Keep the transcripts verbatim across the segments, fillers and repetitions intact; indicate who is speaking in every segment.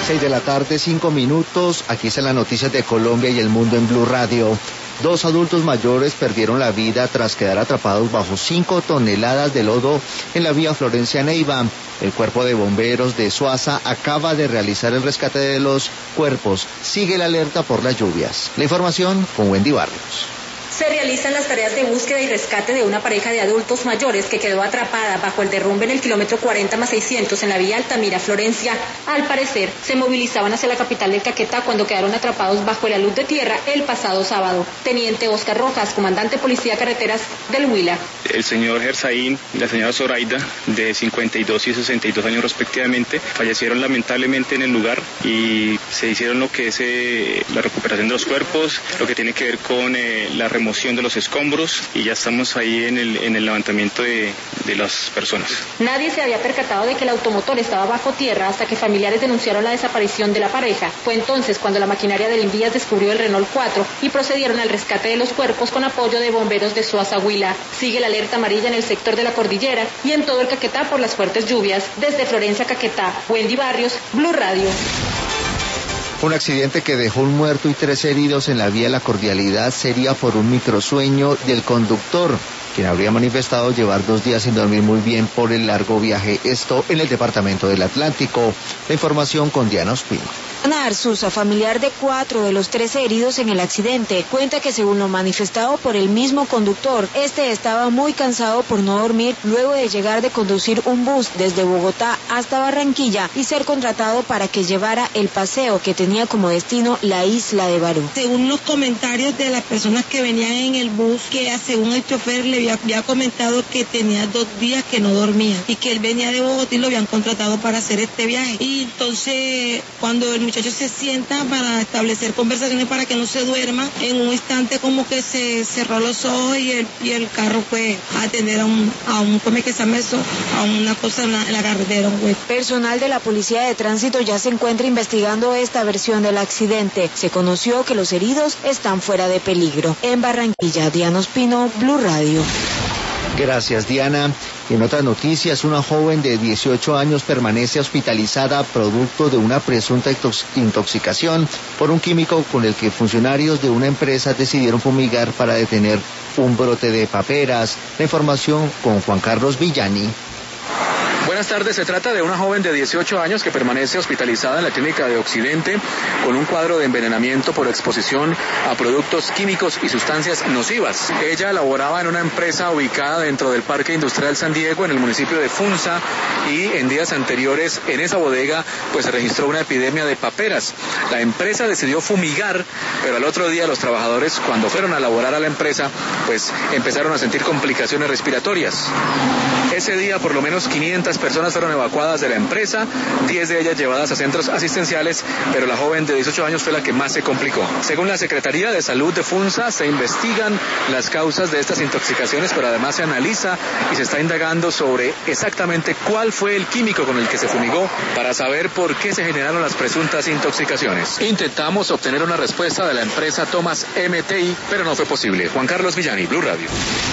Speaker 1: Seis de la tarde, cinco minutos. Aquí están las noticias de Colombia y el mundo en Blue Radio. Dos adultos mayores perdieron la vida tras quedar atrapados bajo cinco toneladas de lodo en la vía Florencia-Neiva. El cuerpo de bomberos de Suaza acaba de realizar el rescate de los cuerpos. Sigue la alerta por las lluvias. La información con Wendy Barrios.
Speaker 2: Se realizan las tareas de búsqueda y rescate de una pareja de adultos mayores que quedó atrapada bajo el derrumbe en el kilómetro cuarenta más seiscientos en la vía Altamira-Florencia. Al parecer, se movilizaban hacia la capital del Caquetá cuando quedaron atrapados bajo la luz de tierra el pasado sábado. Teniente Oscar Rojas, comandante Policía Carreteras del Huila.
Speaker 3: El señor Gersaín y la señora Zoraida, de cincuenta y dos y sesenta y dos años respectivamente, fallecieron lamentablemente en el lugar y se hicieron lo que es eh, la recuperación de los cuerpos, lo que tiene que ver con eh, la remoción de los escombros, y ya estamos ahí en el, en el levantamiento de, de las personas.
Speaker 2: Nadie se había percatado de que el automotor estaba bajo tierra hasta que familiares denunciaron la desaparición de la pareja. Fue entonces cuando la maquinaria del Invías descubrió el Renault cuatro y procedieron al rescate de los cuerpos con apoyo de bomberos de Suaza, Huila. Sigue la alerta amarilla en el sector de la cordillera y en todo el Caquetá por las fuertes lluvias. Desde Florencia, Caquetá, Wendy Barrios, Blue Radio.
Speaker 1: Un accidente que dejó un muerto y tres heridos en la vía La Cordialidad sería por un microsueño del conductor, quien habría manifestado llevar dos días sin dormir muy bien por el largo viaje. Esto en el departamento del Atlántico. La información con Diana Ospino.
Speaker 4: Ana Arzuza, familiar de cuatro de los tres heridos en el accidente, cuenta que según lo manifestado por el mismo conductor, este estaba muy cansado por no dormir luego de llegar de conducir un bus desde Bogotá hasta Barranquilla y ser contratado para que llevara el paseo que tenía como destino la isla de Barú.
Speaker 5: Según los comentarios de las personas que venían en el bus, que según el chofer le había, había comentado que tenía dos días que no dormía y que él venía de Bogotá y lo habían contratado para hacer este viaje. Y entonces cuando el muchacho se sienta para establecer conversaciones para que no se duerma, en un instante como que se cerró los ojos y el, y el carro fue a atender a un, a un come que se mesó, a una cosa en la, en la carretera. Un
Speaker 4: Personal de la Policía de Tránsito ya se encuentra investigando esta versión del accidente. Se conoció que los heridos están fuera de peligro. En Barranquilla, Diana Ospino, Blue Radio.
Speaker 1: Gracias, Diana. Y en otras noticias, una joven de dieciocho años permanece hospitalizada producto de una presunta intoxicación por un químico con el que funcionarios de una empresa decidieron fumigar para detener un brote de paperas. La información con Juan Carlos Villani.
Speaker 6: Buenas tardes, se trata de una joven de dieciocho años que permanece hospitalizada en la clínica de Occidente con un cuadro de envenenamiento por exposición a productos químicos y sustancias nocivas. Ella laboraba en una empresa ubicada dentro del Parque Industrial San Diego en el municipio de Funza y en días anteriores en esa bodega pues se registró una epidemia de paperas. La empresa decidió fumigar, pero al otro día los trabajadores cuando fueron a laborar a la empresa pues empezaron a sentir complicaciones respiratorias. Ese día por lo menos quinientas personas fueron evacuadas de la empresa, diez de ellas llevadas a centros asistenciales, pero la joven de dieciocho años fue la que más se complicó. Según la Secretaría de Salud de Funza, se investigan las causas de estas intoxicaciones, pero además se analiza y se está indagando sobre exactamente cuál fue el químico con el que se fumigó para saber por qué se generaron las presuntas intoxicaciones. Intentamos obtener una respuesta de la empresa Thomas M T I, pero no fue posible. Juan Carlos Villani, Blue Radio.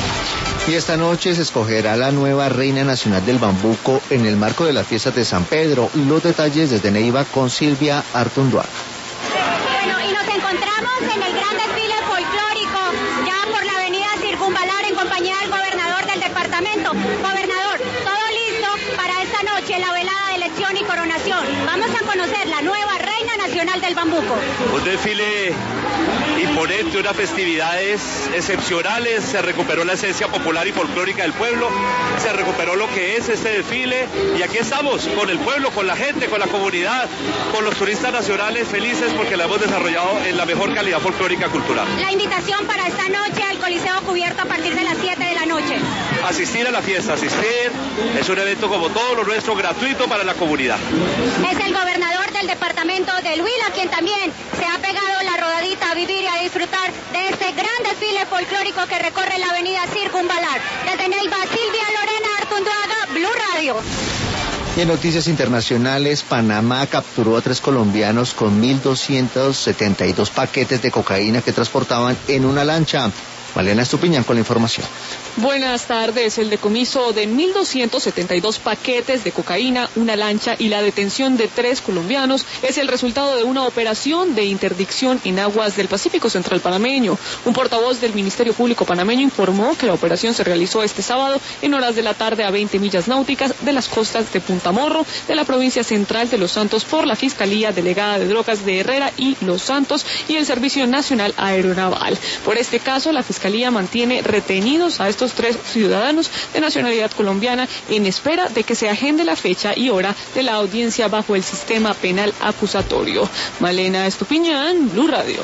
Speaker 1: Y esta noche se escogerá la nueva Reina Nacional del Bambuco en el marco de las fiestas de San Pedro. Los detalles desde Neiva con Silvia Artunduaga.
Speaker 7: Bueno, y nos encontramos en el gran desfile folclórico, ya por la avenida Circunvalar, en compañía del gobernador del departamento. Gobernador, todo listo para esta noche, la velada de elección y coronación. Vamos a conocer la nueva Reina Nacional del Bambuco.
Speaker 8: Un desfile imponente, unas festividades excepcionales, se recuperó la esencia popular y folclórica del pueblo, se recuperó lo que es este desfile y aquí estamos con el pueblo, con la gente, con la comunidad, con los turistas nacionales felices porque la hemos desarrollado en la mejor calidad folclórica cultural.
Speaker 7: La invitación para esta noche al Coliseo Cubierto a partir de las siete de la noche.
Speaker 8: Asistir a la fiesta, asistir, es un evento como todo lo nuestro, gratuito para la comunidad.
Speaker 7: Es el gobernador del departamento del Huila quien también se ha pegado la rodadita a vivir y a disfrutar de este gran desfile folclórico que recorre la avenida Circunvalar. Desde Neiva, Silvia Lorena Artunduaga, Blue Radio.
Speaker 1: Y en noticias internacionales, Panamá capturó a tres colombianos con mil doscientos setenta y dos paquetes de cocaína que transportaban en una lancha. Malena Estupiñán con la información.
Speaker 9: Buenas tardes. El decomiso de mil doscientos setenta y dos paquetes de cocaína, una lancha y la detención de tres colombianos es el resultado de una operación de interdicción en aguas del Pacífico Central panameño. Un portavoz del Ministerio Público panameño informó que la operación se realizó este sábado en horas de la tarde a veinte millas náuticas de las costas de Punta Morro, de la provincia central de Los Santos, por la Fiscalía Delegada de Drogas de Herrera y Los Santos y el Servicio Nacional Aeronaval. Por este caso, la Fiscalía mantiene retenidos a estos tres ciudadanos de nacionalidad colombiana en espera de que se agende la fecha y hora de la audiencia bajo el sistema penal acusatorio. Malena Estupiñán, Blue Radio.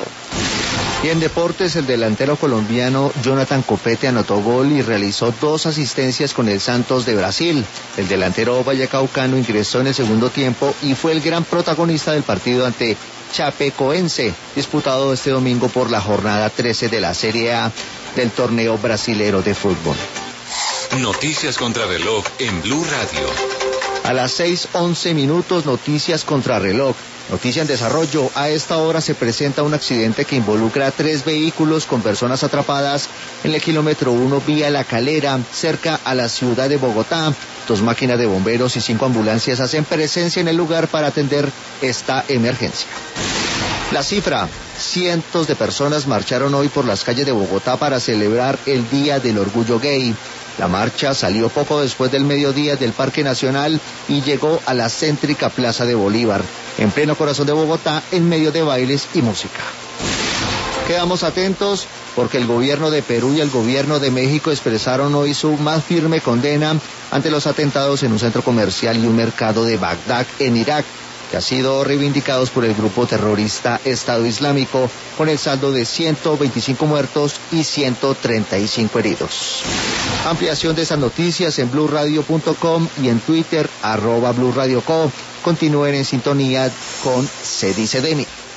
Speaker 1: Y en deportes, el delantero colombiano Jonathan Copete anotó gol y realizó dos asistencias con el Santos de Brasil. El delantero vallecaucano ingresó en el segundo tiempo y fue el gran protagonista del partido ante Chapecoense, disputado este domingo por la jornada trece de la Serie A del torneo brasilero de fútbol.
Speaker 10: Noticias contra reloj en Blue Radio.
Speaker 1: A las seis once minutos, noticias contra reloj. Noticia en desarrollo. A esta hora se presenta un accidente que involucra a tres vehículos con personas atrapadas en el kilómetro uno vía La Calera, cerca a la ciudad de Bogotá. Dos máquinas de bomberos y cinco ambulancias hacen presencia en el lugar para atender esta emergencia. La cifra: cientos de personas marcharon hoy por las calles de Bogotá para celebrar el Día del Orgullo Gay. La marcha salió poco después del mediodía del Parque Nacional y llegó a la céntrica Plaza de Bolívar, en pleno corazón de Bogotá, en medio de bailes y música. Quedamos atentos porque el gobierno de Perú y el gobierno de México expresaron hoy su más firme condena ante los atentados en un centro comercial y un mercado de Bagdad, en Irak, que han sido reivindicados por el grupo terrorista Estado Islámico, con el saldo de ciento veinticinco muertos y ciento treinta y cinco heridos. Ampliación de esas noticias en blue radio punto com y en Twitter, arroba Blue Radio Co. Continúen en sintonía con Se Dice de Mí.